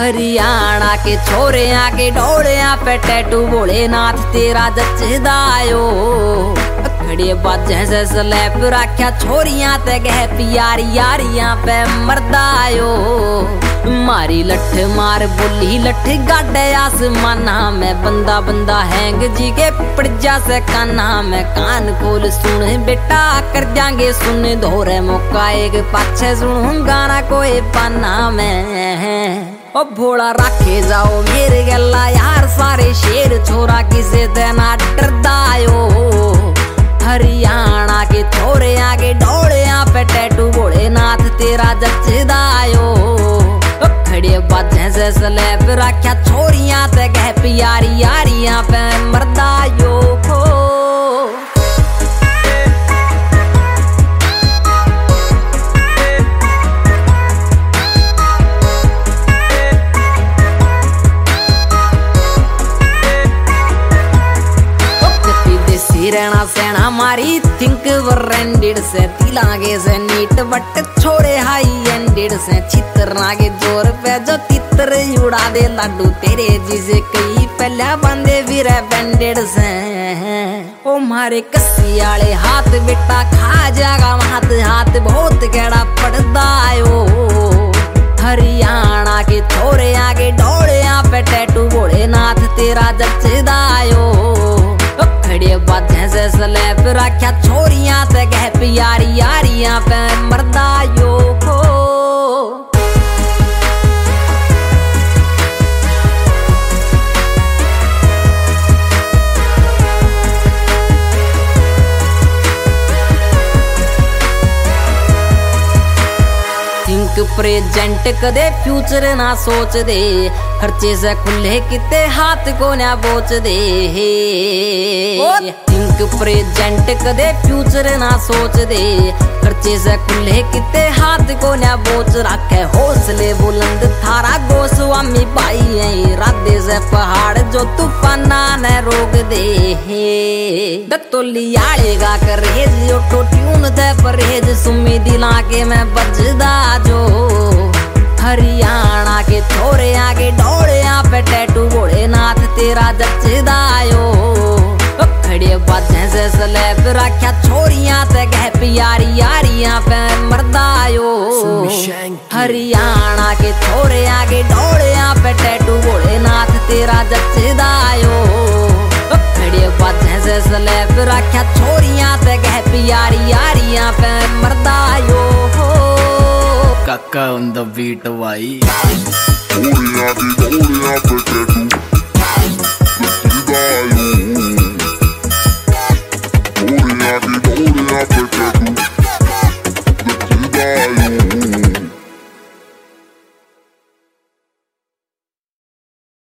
हरियाणा के छोरे आके डोले पे टैटू भोलेनाथ तेरा जचदायो खड़े बाजे से स्लैप रख्या छोरियां ते गह प्यारी यारियां पे मरदायो मारी लठ मार बोली लठ गाडे आसमाना में बंदा बंदा हैंग जी के पड़जा से काना में कान खोल सुन बेटा कर जाएंगे सुन धोरे मौका एक पाछे सुन गाना कोई पाना में ओ भोला रखे जाओ मेरे गला यार सारे शेर छोरा किसे देना डरदायो हरियाणा के छोरे आगे डोले पे टैटू भोलेनाथ तेरा जचदायो खड़े बाजे से स्लैप रख्या छोरियां ते गह प्यारी यारियां पे मरदायो रहना सेना मारी थिंक ब्रांडेड से तिलागे से नीट बट छोड़े हाई एंडेड से चित्र नागे जोर पे जो तितर उड़ा दे लाडू तेरे जिसे कई पहले बंदे भी बैंडेड से ओ मारे कस्सी आले हाथ बेटा खा जागा हाथ हाथ बहुत गड़ा पड़दायो हरियाणा के छोरे आगे डोले पे टैटू भोलेनाथ तेरा जचदायो खड़े बाजे से स्लैप रख्या छोरियां ते गह प्यारी यारियां पे मरदायो थिंक प्रेजेंट कदे फ्यूचर ना सोच दे खर्चे से खुले किते हाथ को ना बोच दे थिंक प्रेजेंट कदे फ्यूचर ना सोच दे खर्चे से खुले किते हाथ को ना बोच रखे हौसले बुलंद थारा गोस्वामी भाई है इरादे से पहाड़ जो तूफाना न रोक दे दत्तोली आलेगा करेज ऑटो ट्यून दे परहेज सुमी दिला के मैं बजदा जो हरियाणा के छोरे आगे डोले पे टैटू भोलेनाथ तेरा जचदायो खड़े बाजे से स्लैप रख्या छोरियां ते गह प्यारी यारियां पे मरदायो हरियाणा के छोरे आगे डोले पे टैटू भोलेनाथ तेरा जचदायो खड़े बाजे से स्लैप रख्या छोरियां ते गह प्यारी यारियां पे मरदायो काका on the beat भाई पे टैटू